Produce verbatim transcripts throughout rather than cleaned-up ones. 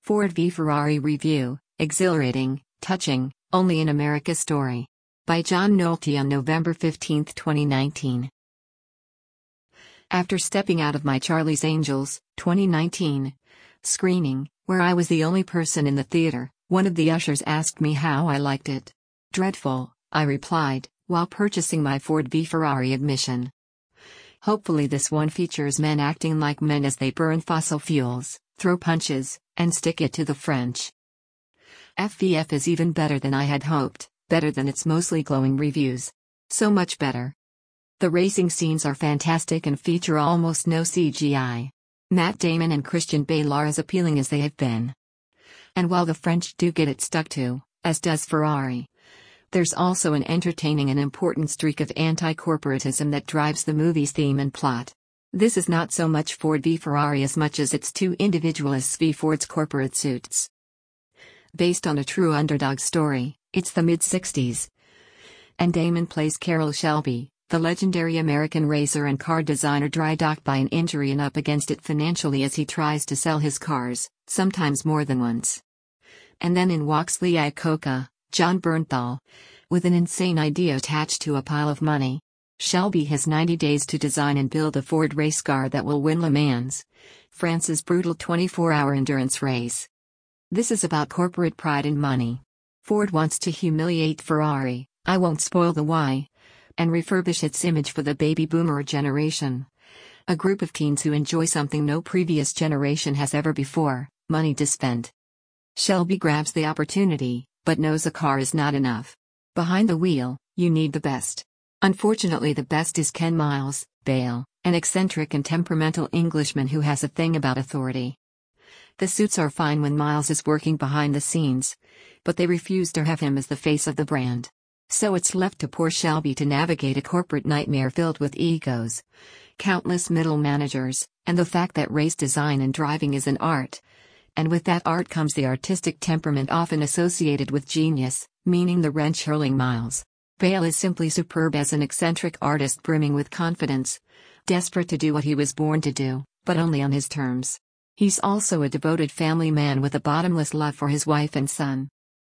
Ford v Ferrari Review, Exhilarating, Touching, Only in America Story. By John Nolte on November fifteenth, twenty nineteen. After stepping out of my Charlie's Angels, twenty nineteen, screening, where I was the only person in the theater, one of the ushers asked me how I liked it. Dreadful, I replied, while purchasing my Ford v Ferrari admission. Hopefully this one features men acting like men as they burn fossil fuels, throw punches, and stick it to the French. F V F is even better than I had hoped, better than its mostly glowing reviews. So much better. The racing scenes are fantastic and feature almost no C G I. Matt Damon and Christian Bale are as appealing as they have been. And while the French do get it stuck to, as does Ferrari, there's also an entertaining and important streak of anti-corporatism that drives the movie's theme and plot. This is not so much Ford v Ferrari as much as it's two individualists v Ford's corporate suits. Based on a true underdog story, it's the mid-sixties. And Damon plays Carroll Shelby, the legendary American racer and car designer dry-docked by an injury and up against it financially as he tries to sell his cars, sometimes more than once. And then in walks Lee Iacocca, Jon Bernthal, with an insane idea attached to a pile of money. Shelby has ninety days to design and build a Ford race car that will win Le Mans, France's brutal twenty-four hour endurance race. This is about corporate pride and money. Ford wants to humiliate Ferrari, I won't spoil the why, and refurbish its image for the baby boomer generation. A group of teens who enjoy something no previous generation has ever before, money to spend. Shelby grabs the opportunity, but knows a car is not enough. Behind the wheel, you need the best. Unfortunately, the best is Ken Miles, Bale, an eccentric and temperamental Englishman who has a thing about authority. The suits are fine when Miles is working behind the scenes, but they refuse to have him as the face of the brand. So it's left to poor Shelby to navigate a corporate nightmare filled with egos, countless middle managers, and the fact that race design and driving is an art. And with that art comes the artistic temperament often associated with genius, meaning the wrench-hurling Miles. Bale is simply superb as an eccentric artist brimming with confidence, desperate to do what he was born to do, but only on his terms. He's also a devoted family man with a bottomless love for his wife and son.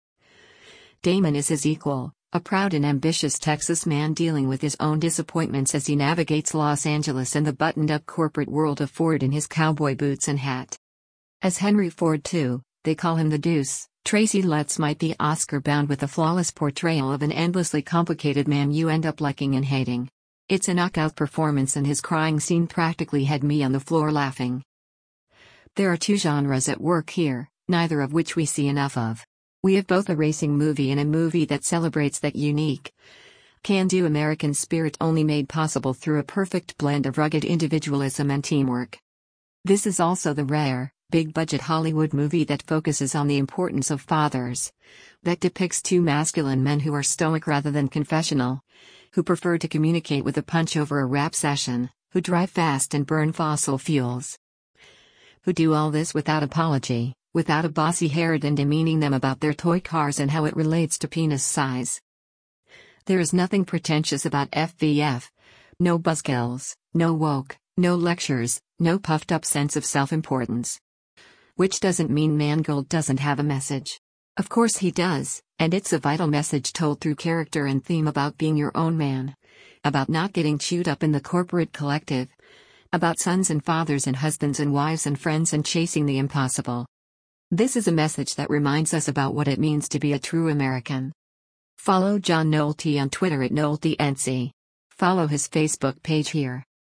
Damon is his equal, a proud and ambitious Texas man dealing with his own disappointments as he navigates Los Angeles and the buttoned-up corporate world of Ford in his cowboy boots and hat. As Henry Ford the Second, they call him the Deuce, Tracy Letts might be Oscar-bound with a flawless portrayal of an endlessly complicated man you end up liking and hating. It's a knockout performance and his crying scene practically had me on the floor laughing. There are two genres at work here, neither of which we see enough of. We have both a racing movie and a movie that celebrates that unique, can-do American spirit only made possible through a perfect blend of rugged individualism and teamwork. This is also the rare, big-budget Hollywood movie that focuses on the importance of fathers, that depicts two masculine men who are stoic rather than confessional, who prefer to communicate with a punch over a rap session, who drive fast and burn fossil fuels, who do all this without apology, without a bossy Harridan demeaning them about their toy cars and how it relates to penis size. There is nothing pretentious about F V F. No buzzkills, no woke, no lectures, no puffed-up sense of self-importance. Which doesn't mean Mangold doesn't have a message. Of course he does, and it's a vital message told through character and theme about being your own man. About not getting chewed up in the corporate collective. About sons and fathers and husbands and wives and friends and chasing the impossible. This is a message that reminds us about what it means to be a true American. Follow John Nolte on Twitter at NolteNC. Follow his Facebook page here.